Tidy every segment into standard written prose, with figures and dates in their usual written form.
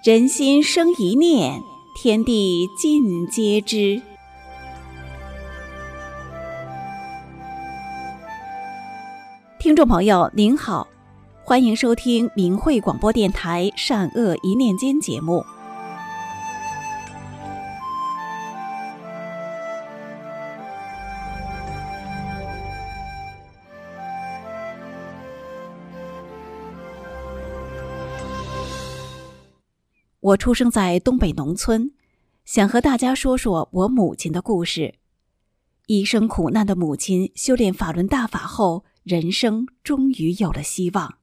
人心生一念，天地尽皆知。听众朋友您好，欢迎收听明慧广播电台善恶一念间节目。我出生在东北农村，想和大家说说我母亲的故事。一生苦难的母亲修炼法轮大法后，人生终于有了希望。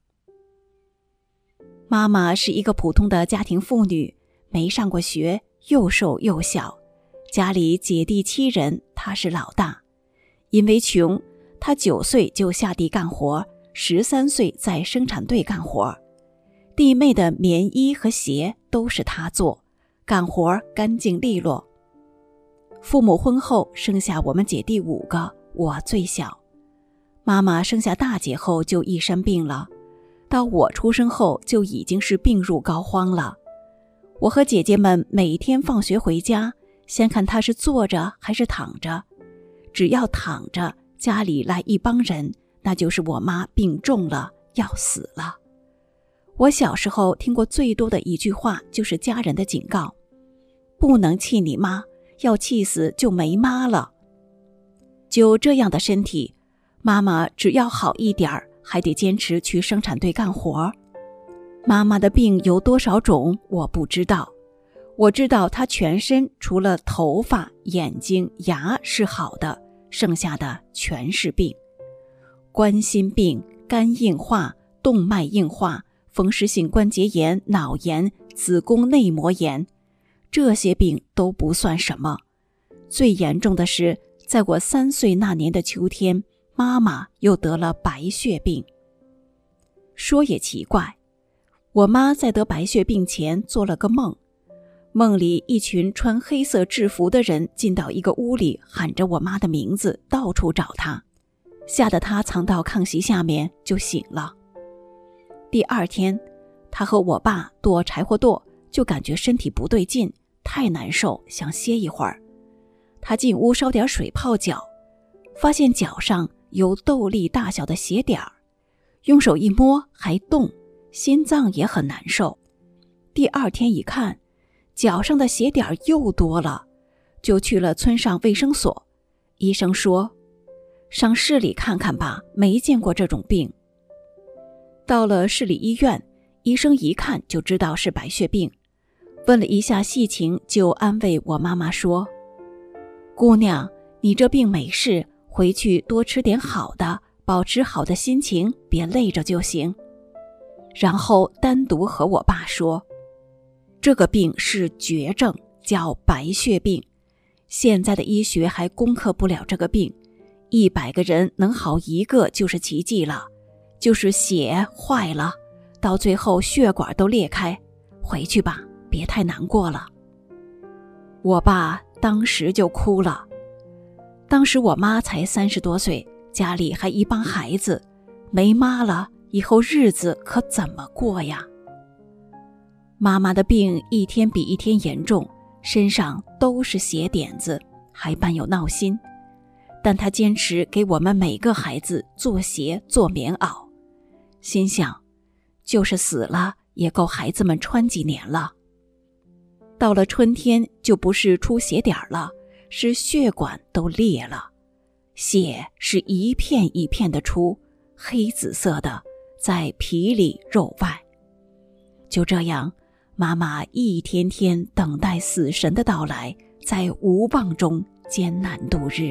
妈妈是一个普通的家庭妇女，没上过学，又瘦又小，家里姐弟7人，她是老大。因为穷，她9岁就下地干活，13岁在生产队干活。弟妹的棉衣和鞋都是她做，干活干净利落。父母婚后生下我们姐弟5个，我最小。妈妈生下大姐后就一身病了，到我出生后就已经是病入膏肓了。我和姐姐们每天放学回家，先看她是坐着还是躺着。只要躺着，家里来一帮人，那就是我妈病重了，要死了。我小时候听过最多的一句话就是家人的警告：不能气你妈，要气死就没妈了。就这样的身体，妈妈只要好一点儿，还得坚持去生产队干活。妈妈的病有多少种我不知道，我知道她全身除了头发、眼睛、牙是好的，剩下的全是病。冠心病、肝硬化、动脉硬化、风湿性关节炎、脑炎、子宫内膜炎，这些病都不算什么。最严重的是，在我3岁那年的秋天，妈妈又得了白血病。说也奇怪，我妈在得白血病前做了个梦，梦里一群穿黑色制服的人进到一个屋里，喊着我妈的名字，到处找她，吓得她藏到炕席下面就醒了。第2天，她和我爸剁柴火垛，就感觉身体不对劲，太难受，想歇一会儿。她进屋烧点水泡脚，发现脚上有豆粒大小的血点儿，用手一摸还动，心脏也很难受。第2天一看，脚上的血点又多了，就去了村上卫生所。医生说，上市里看看吧，没见过这种病。到了市里医院，医生一看就知道是白血病，问了一下细情，就安慰我妈妈说，姑娘，你这病没事，回去多吃点好的，保持好的心情，别累着就行。然后单独和我爸说，这个病是绝症，叫白血病，现在的医学还攻克不了这个病，100个人能好1个就是奇迹了，就是血坏了，到最后血管都裂开，回去吧，别太难过了。我爸当时就哭了。当时我妈才30多岁，家里还一帮孩子，没妈了，以后日子可怎么过呀？妈妈的病一天比一天严重，身上都是血点子，还伴有闹心。但她坚持给我们每个孩子做鞋做棉袄，心想，就是死了也够孩子们穿几年了。到了春天，就不是出血点了，是血管都裂了，血是一片一片的出，黑紫色的，在皮里肉外。就这样，妈妈一天天等待死神的到来，在无望中艰难度日。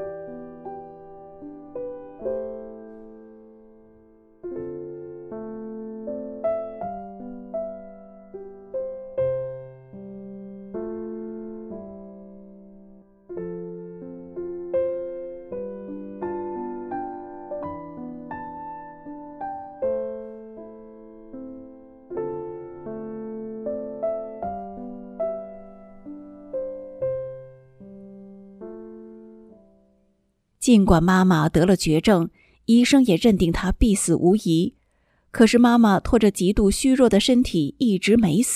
尽管妈妈得了绝症，医生也认定她必死无疑，可是妈妈拖着极度虚弱的身体一直没死，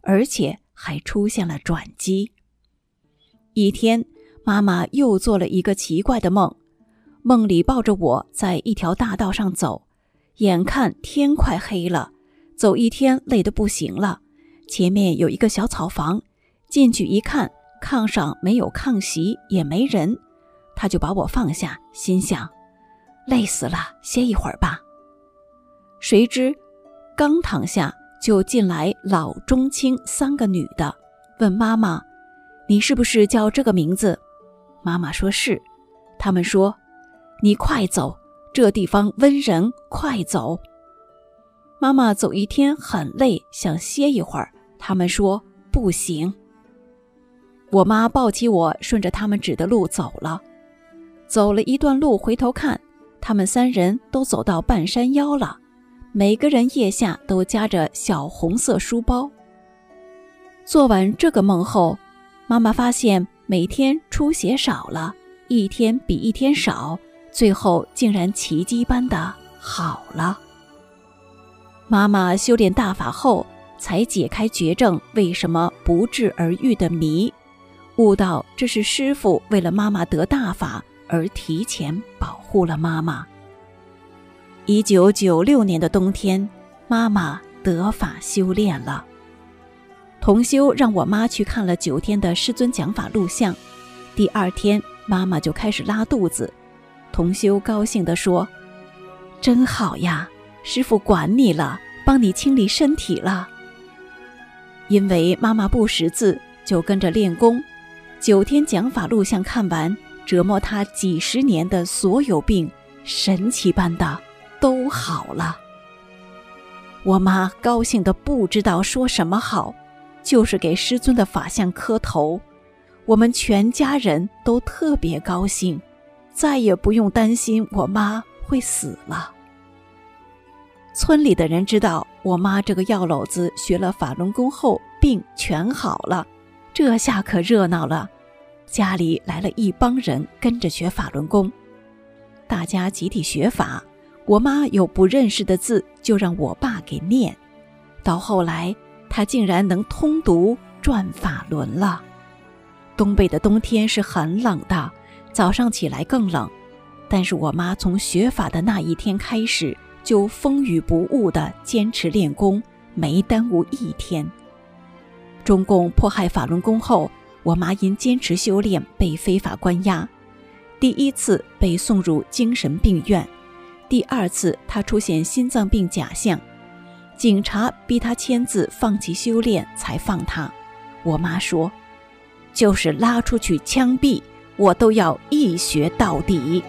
而且还出现了转机。一天，妈妈又做了一个奇怪的梦，梦里抱着我在一条大道上走，眼看天快黑了，走一天累得不行了，前面有一个小草房，进去一看，炕上没有炕席，也没人，她就把我放下，心想累死了，歇一会儿吧。谁知刚躺下，就进来老中青3个女的，问妈妈，你是不是叫这个名字？妈妈说是。他们说，你快走，这地方温人，快走。妈妈走一天很累，想歇一会儿，他们说不行。我妈抱起我，顺着他们指的路走了。走了一段路，回头看，他们3人都走到半山腰了，每个人腋下都夹着小红色书包。做完这个梦后，妈妈发现每天出血少了，一天比一天少，最后竟然奇迹般的好了。妈妈修炼大法后，才解开绝症为什么不治而愈的谜，悟到这是师父为了妈妈得大法而提前保护了妈妈。1996年的冬天，妈妈得法修炼了。同修让我妈去看了9天的师尊讲法录像，第2天妈妈就开始拉肚子。同修高兴地说，真好呀，师父管你了，帮你清理身体了。因为妈妈不识字，就跟着练功，9天讲法录像看完，折磨她几十年的所有病，神奇般的都好了。我妈高兴得不知道说什么好，就是给师尊的法像磕头。我们全家人都特别高兴，再也不用担心我妈会死了。村里的人知道我妈这个药篓子学了法轮功后病全好了，这下可热闹了，家里来了一帮人跟着学法轮功，大家集体学法。我妈有不认识的字，就让我爸给念，到后来她竟然能通读转法轮了。东北的冬天是很冷的，早上起来更冷，但是我妈从学法的那一天开始，就风雨不误地坚持练功，没耽误一天。中共迫害法轮功后，我妈因坚持修炼被非法关押，第1次被送入精神病院，第2次她出现心脏病假象，警察逼她签字放弃修炼才放她。我妈说，就是拉出去枪毙，我都要一学到底。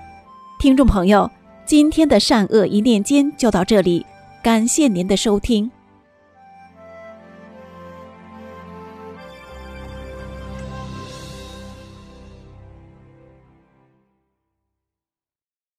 听众朋友，今天的善恶一念间就到这里，感谢您的收听。